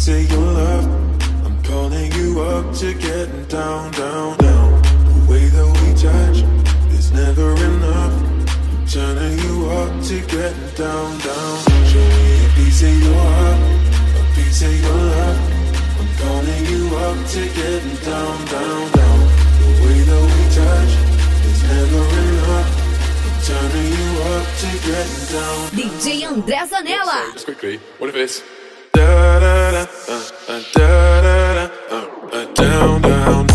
say your love. I'm calling you up to getting down, down, down. The way that we touch is never enough. I'm turning you up to getting down, down. Show me a piece of your heart, a piece of your love. I'm calling you up to getting down, down, down. The way that we touch is never enough. I'm turning you up to getting down. DJ André Zanella. Just quickly, what if it's Da da da, da da da, down, down.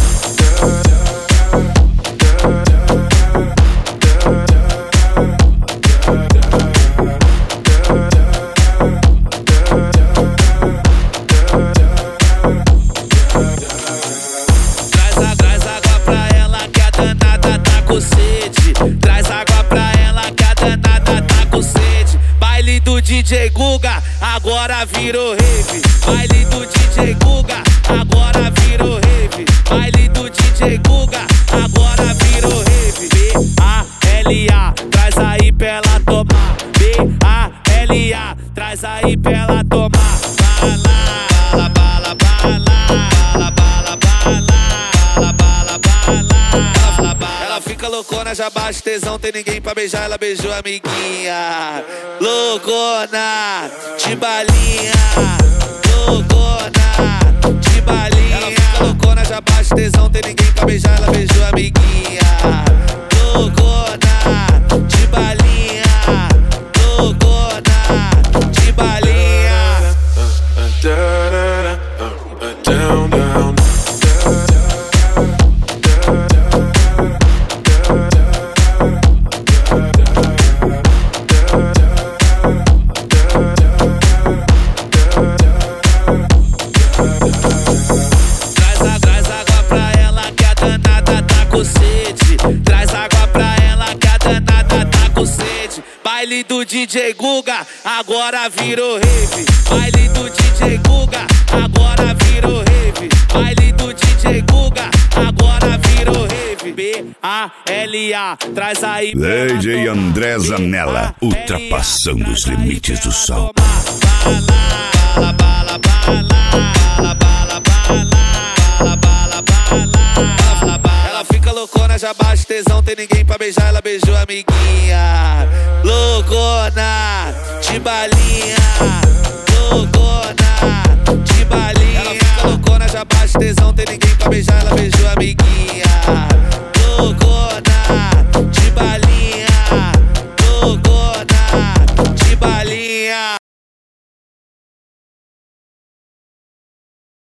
Traz água pra ela que a danada tá com sede. Traz água pra ela que a danada tá com sede. Baile do DJ Guga, agora virou rave. Baile do DJ Guga, agora virou rave. Baile do DJ Guga, agora virou rave. B-A-L-A, traz aí pra ela tomar. B-A-L-A, traz aí pra ela tomar. Bala, bala, bala, bala, bala, bala, bala, bala, bala. Ela fica loucona, já baixa tesão, tem ninguém pra beijar, ela beijou a amiguinha. Loucona, de balinha. Loucona, de balinha. Ela fica loucona, já baixa tesão, tem ninguém pra beijar, ela beijou a amiguinha. Loucona, de balinha. Loucona, de balinha. Down, down. Traz água pra ela que a danada tá com sede. Traz água pra ela que a danada tá com sede. Baile do DJ Guga, agora virou rave. Baile do DJ Guga, agora virou rave. Baile do DJ Guga, agora virou rave. B-A-L-A, traz aí DJ André Zanella, ultrapassando os limites do som. Bala, bala, bala, bala, bala, bala, bala, bala, bala. Ela fica loucona, já baixa tesão, tem ninguém pra beijar, ela beijou a amiguinha. Loucona, de balinha. Loucona, de balinha. Ela fica loucona, já baixa tesão, tem ninguém pra beijar, ela beijou a amiguinha. Loucona.